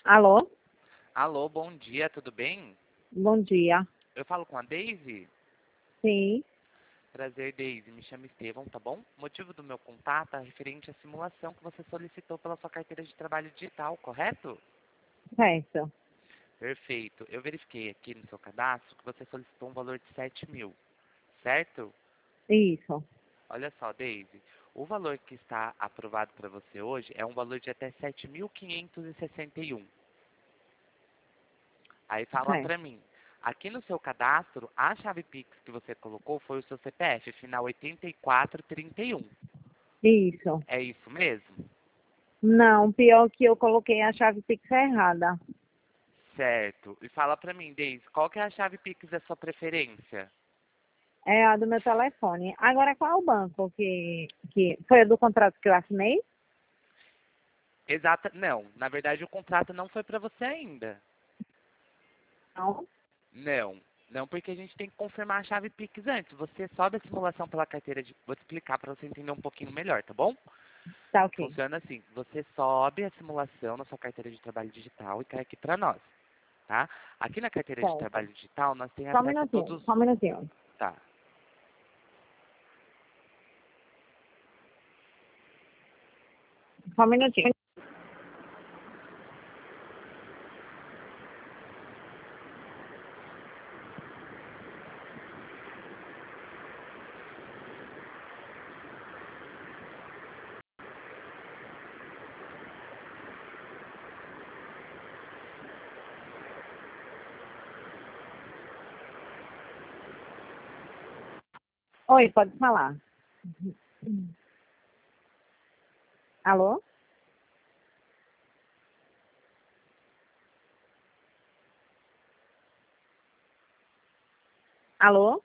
Alô? Alô, bom dia, tudo bem? Bom dia. Eu falo com a Daisy? Sim, Prazer, Daisy. Me chamo Estevão, tá bom? O motivo do meu contato é referente à simulação que você solicitou pela sua carteira de trabalho digital, correto? certo. Perfeito. Eu verifiquei aqui no seu cadastro que você solicitou um valor de 7.000, certo? Isso. Olha só, Daisy. O valor que está aprovado para você hoje é um valor de até 7.561. Aí fala Certo. pra mim. Aqui no seu cadastro, a chave Pix que você colocou foi o seu CPF, final 8431. Isso. É isso mesmo? Não, pior que eu coloquei a chave Pix errada. Certo. E fala pra mim, Deise, qual que é a chave Pix da sua preferência? É a do meu telefone. Agora, qual é o banco que foi a do contrato que eu assinei? Exata. Não, na verdade o contrato não foi pra você ainda. Não. Não. Não, porque a gente tem que confirmar a chave Pix antes. Você sobe a simulação pela carteira de. Vou te explicar para você entender um pouquinho melhor, tá bom? Tá ok. Funciona assim: você sobe a simulação na sua carteira de trabalho digital e cai aqui para nós, tá? Aqui na carteira de Certo. trabalho digital nós temos Só um acesso a minutinho, todos. só um minutinho. Tá. Só um minutinho. Oi, pode falar. Alô? Alô?